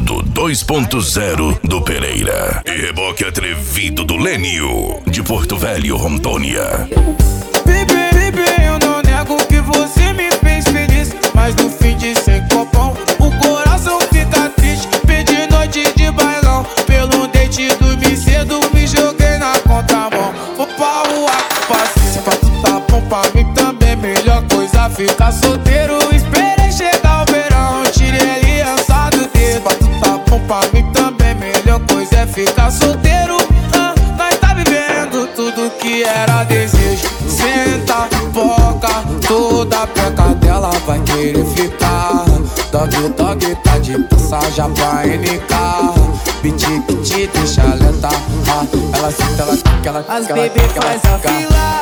Conteúdo 2.0 do Pereira e reboque atrevido do Lênio, de Porto Velho, Rondônia. Baby, eu não nego que você me fez feliz, mas no fim de sem copão o coração fica triste. Perdi noite de bailão, pelo date dormi cedo, me joguei na contramão. Vou pra rua com paciência, pra tu tá bom pra mim também. Melhor coisa ficar solteiro, esperei chegar o verão, tirei aliança do dedo. Pra tu tá bom pra mim também, melhor coisa é ficar solteiro. Nós tá vivendo tudo que era desejo. Senta, boca, toda peca dela vai querer ficar. Dog tá de passagem pra NK. Piti, deixa lenta. Ela senta, ela fica, ela As bebê faz a fila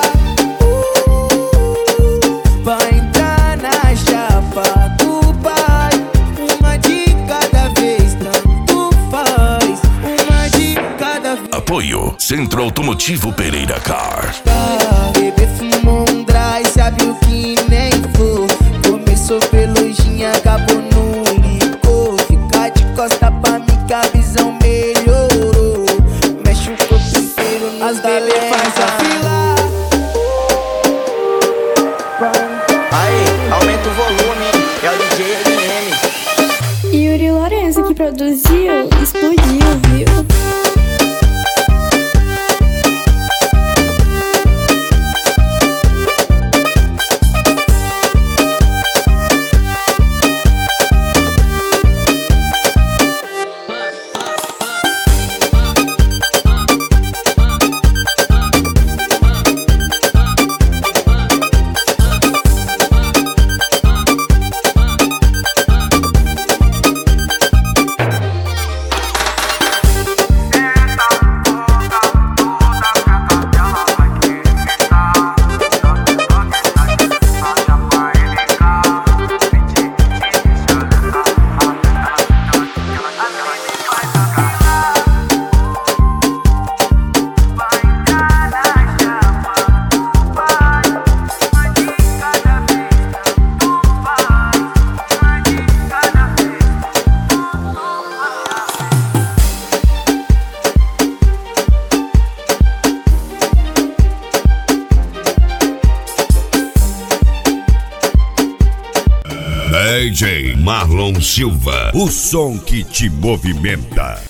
pra entrar na chapa do pai. Uma de cada vez, tanto faz. Uma de cada vez. Apoio Centro Automotivo Pereira Car. Bebê fumou um dry, sabe o que nem for. Começou pelojinha, acabou no licor. Fica de costa pra mim que a visão melhorou. Mexe o corpo inteiro no as bebê faz a fila. Aí, aumenta o volume, é o DJ LM. Yuri Lourenço que produziu, explodiu, viu? DJ Marlon Silva, o som que te movimenta.